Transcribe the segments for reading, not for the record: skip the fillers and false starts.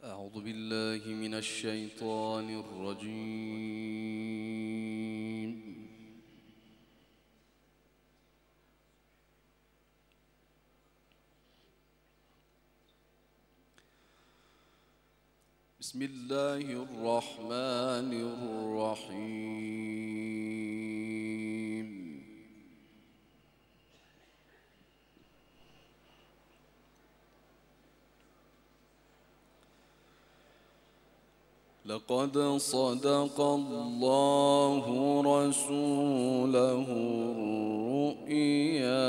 أعوذ بالله من الشيطان الرجيم. بسم الله الرحمن الرحيم. لقد صدق الله رسوله الرؤيا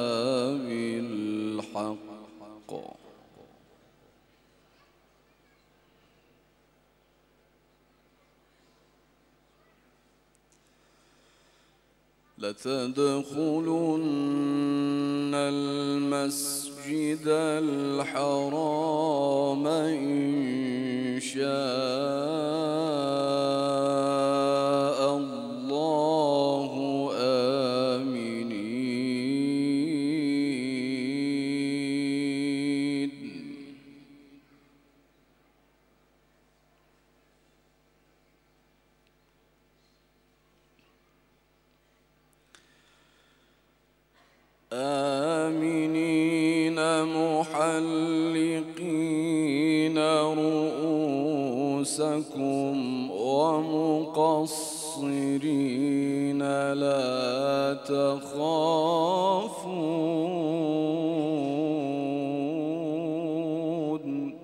بالحق لتدخلن المسجد الحرام إن شاء الله آمنين. آمنين محلقين رؤوسكم ومقصرين لا تخافون.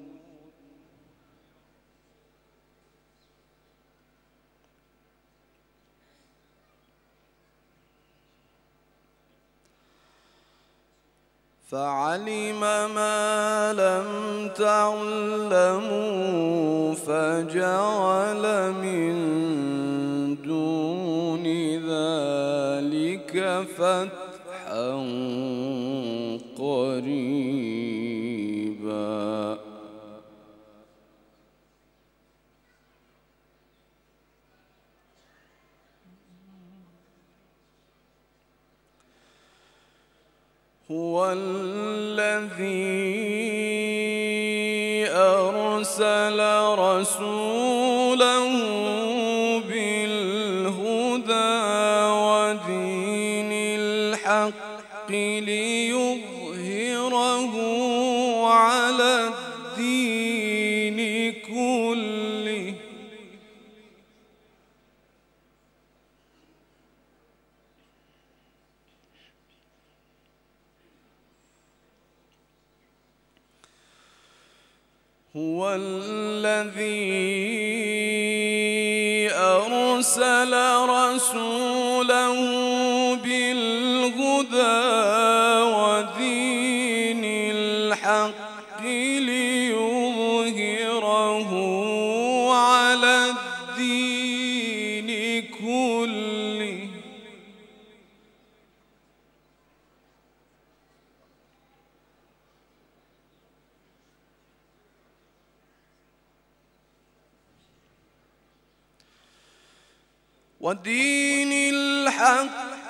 فعلم ما لم تعلموا فجعل من دون ذلك فتحا قريبا. هو الذي أرسل رسوله بالهدى ودين الحق ليظهره على الدين كله هو الذي أرسل رسوله بالهدى ودين الحق ليظهره على الدين كله ودين الحق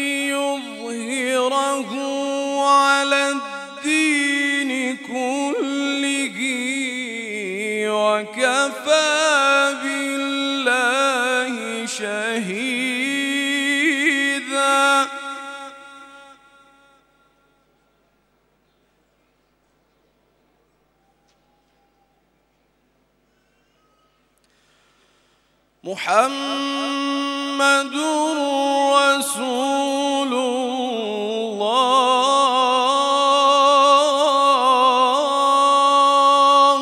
ليظهره على الدين كله وكفى بالله شهيدا. محمد رسول الله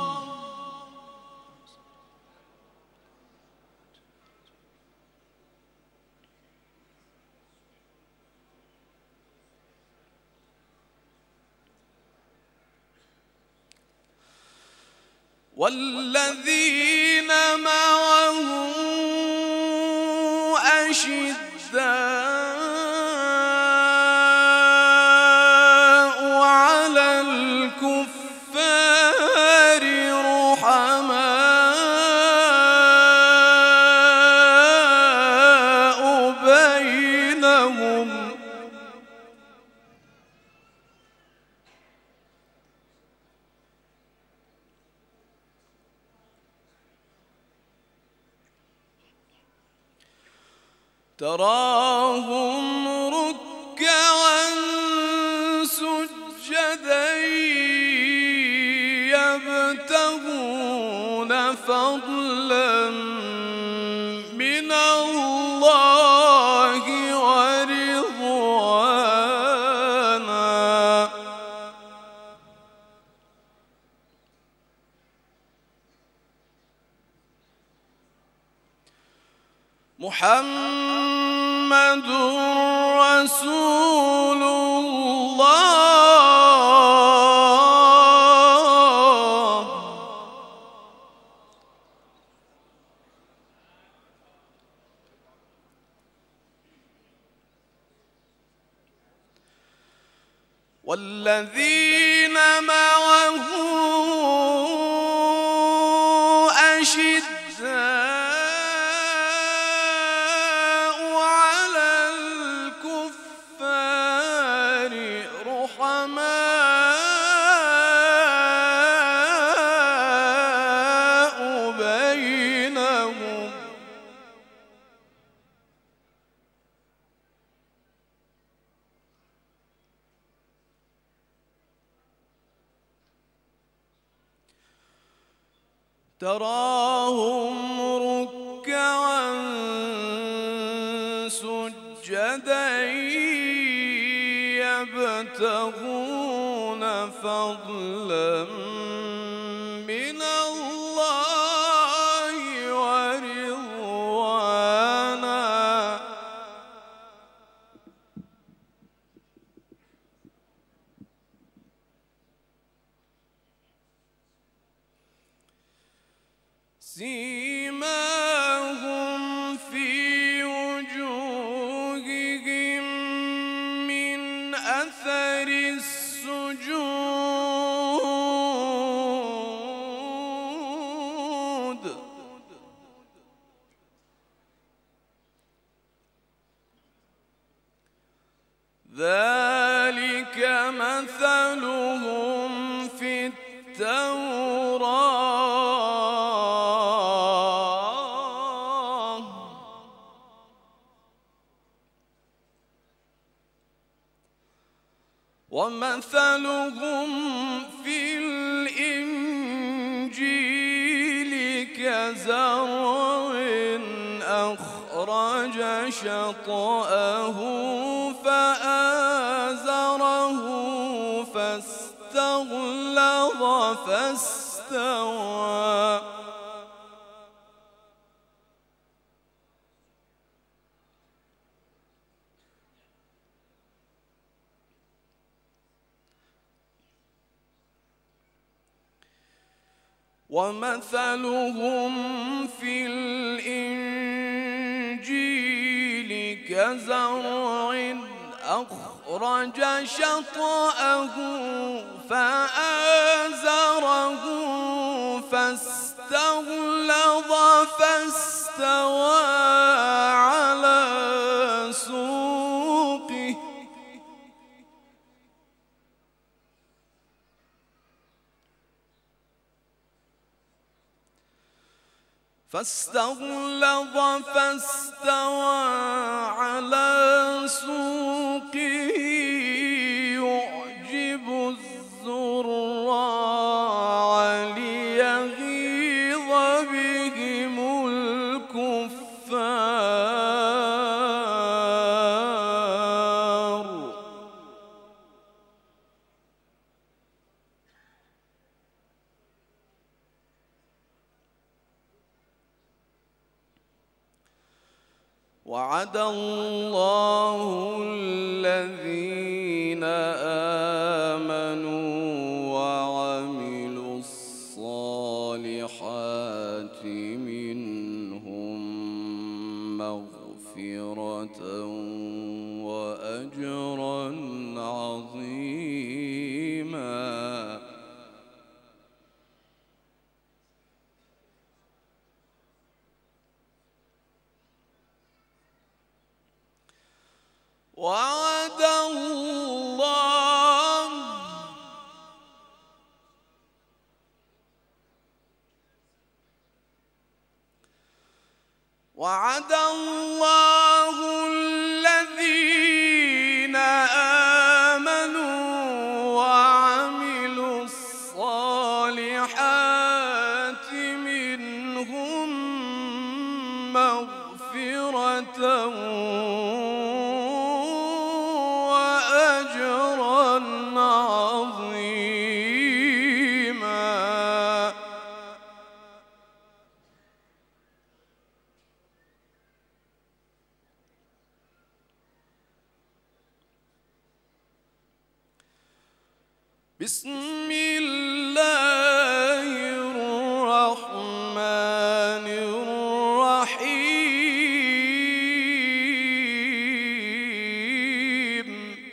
والذين معه أشداء على الكفار رحماء بينهم تراهم ركعا سجدا يبتغون فضلا من الله ورضوانا محمد رسول الله والذين معه أشداء على الكفار رحماء بينهم تراهم ركعا سجدا يبتغون فضلا من الله ورضوانا سيماهم في وجوههم من أثر السجود ذلك مثلهم في التوراة ومثلهم في الإنجيل كزرع أخرج شطأه فآزره فاستغلظ ومثلهم في الإنجيل كزرع أخرج شطأه فآزره فاستغلظ فاستوى على سوقه يعجب الزراع ليغيظ بهم الكفار وعد الله الذين آمنوا وعملوا الصالحات منهم مغفرة وأجرا عظيما وعد الله بسم الله الرحمن الرحيم.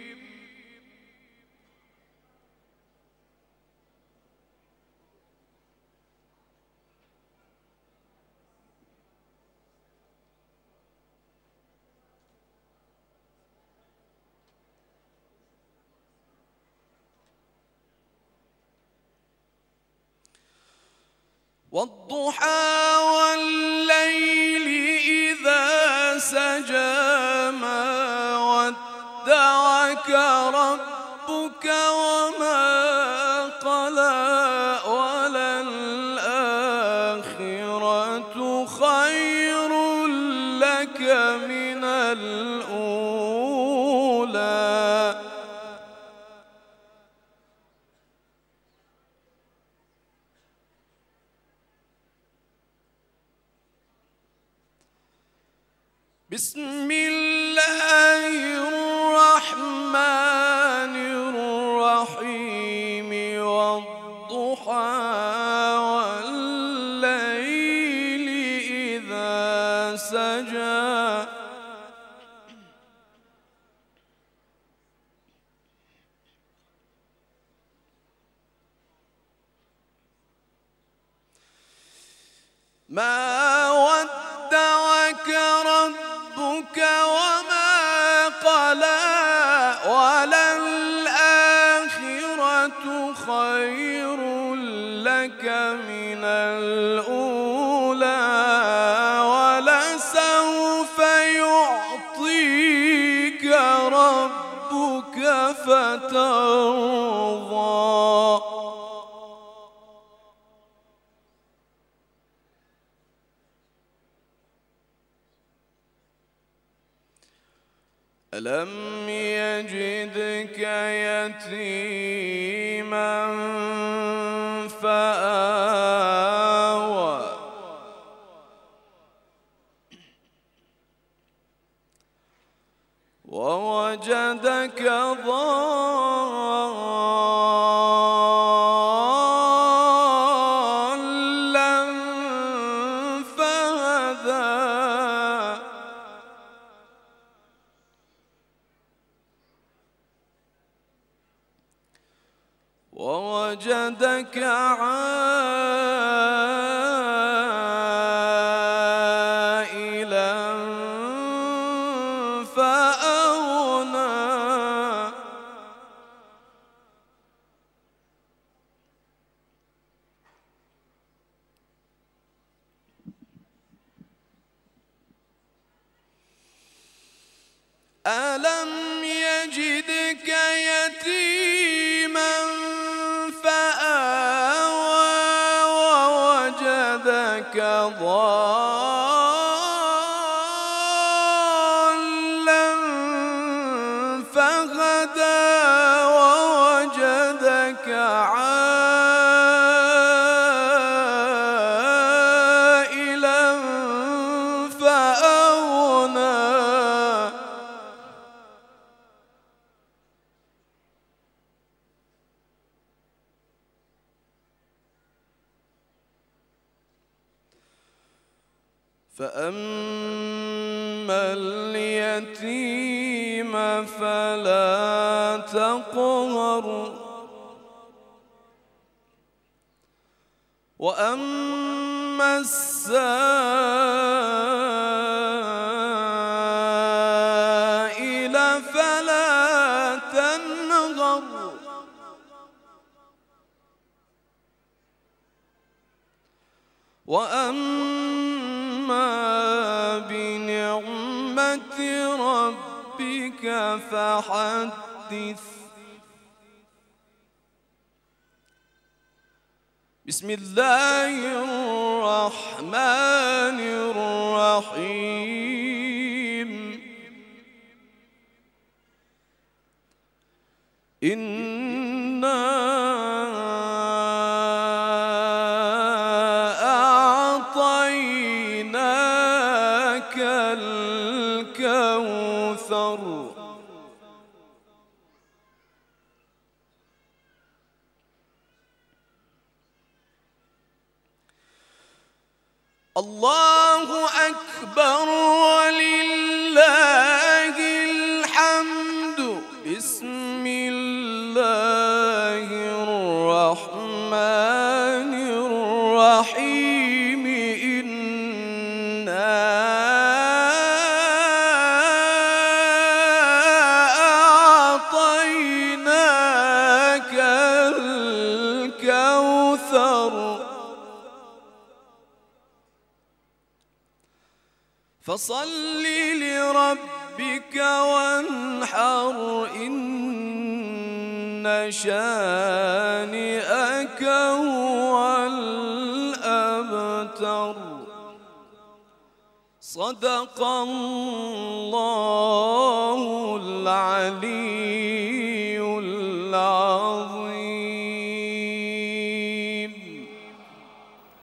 والضحى والليل إذا سجى ما ودعك ربك وما قلى وللآخرة خير لك من الأولى. بسم الله الرحمن الرحيم. والضحى والليل إذا سجى ما ودعك ربك وما قلى وللآخرة خير لك من الأولى ولسوف يعطيك ربك فترضى. ألم يجدك يتيما فآوى ووجدك ضالا فهدى ووجدك عائلا فأغنى ألم يجدك يتيما فآوى ووجدك ضالا فهدى ووجدك عائلا فأغنى فأما اليتيم فلا تقهر وأما السائل فلا تنهر وأما بنعمة ربك فحدث. بسم الله الرحمن الرحيم. إنا أعطيناك الكوثر الله أكبر ولله الحمد. بسم الله الرحمن الرحيم. إنا أعطيناك الكوثر فصل لربك وانحر. إن شانئك هو الأبتر. صدق الله العليم.